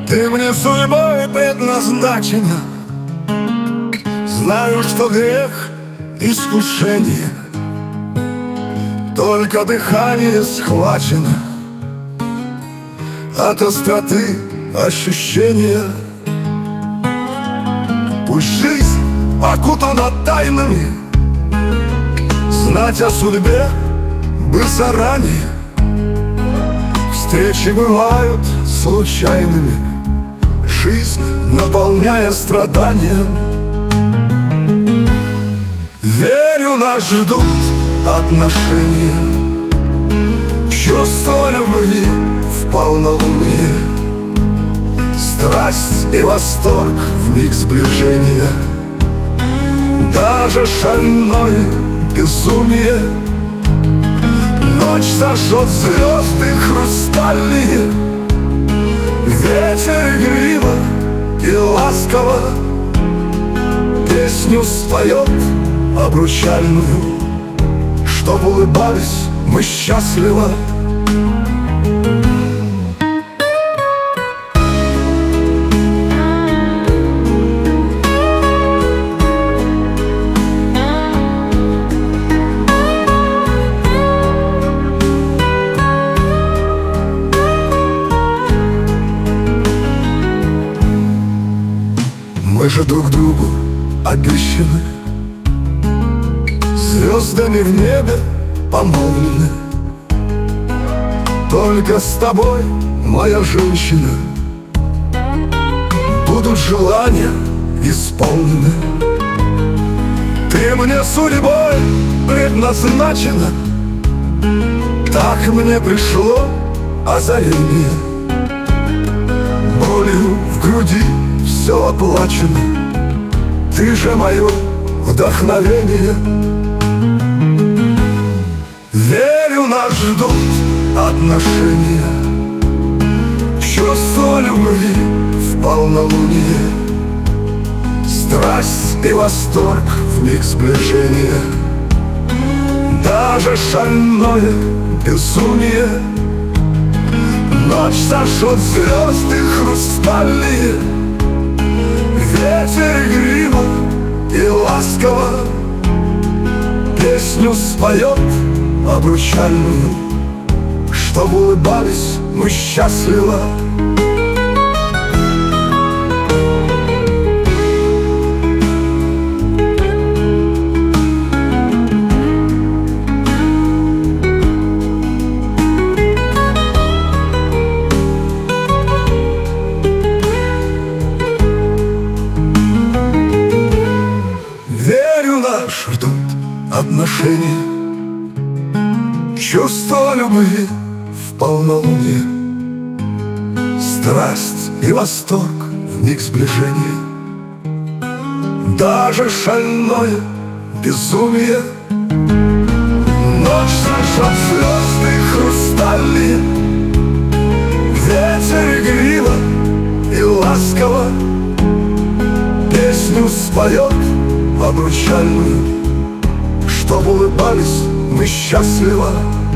Ты мне судьбой предназначена. Знаю, что грех — искушение, только дыхание схвачено от остроты ощущения. Пусть жизнь окутана тайнами, знать о судьбе бы заранее. Встречи бывают случайными, жизнь наполняя страданием. Верю, нас ждут отношения, чувство любви в полнолуние, страсть и восторг в миг сближения, даже шальное безумие. Ночь сожжет звезды хрустальные, ветер игриво и ласково песню споет обручальную, чтоб улыбались мы счастливо. Мы же друг другу обещаны, звездами в небе помолвлены. Только с тобой, моя женщина, будут желания исполнены. Ты мне судьбой предназначена, так мне пришло озарение. Болью в груди все оплачено, ты же мое вдохновение. Верю, нас ждут отношения, чувство любви в полнолуние, страсть и восторг в миг сближения, даже шальное безумие. Ночь сожжет звезды хрустальные, ветер игриво и ласково песню споет обручальную, чтоб улыбались мы счастливо. Верю, нас ждут отношения, чувство любви в полнолуние, страсть и восторг в миг сближения, даже шальное безумие. Ночь сожжет звезды хрустальные, ветер игриво и ласково песню споет обручальную, чтоб улыбались мы счастливо.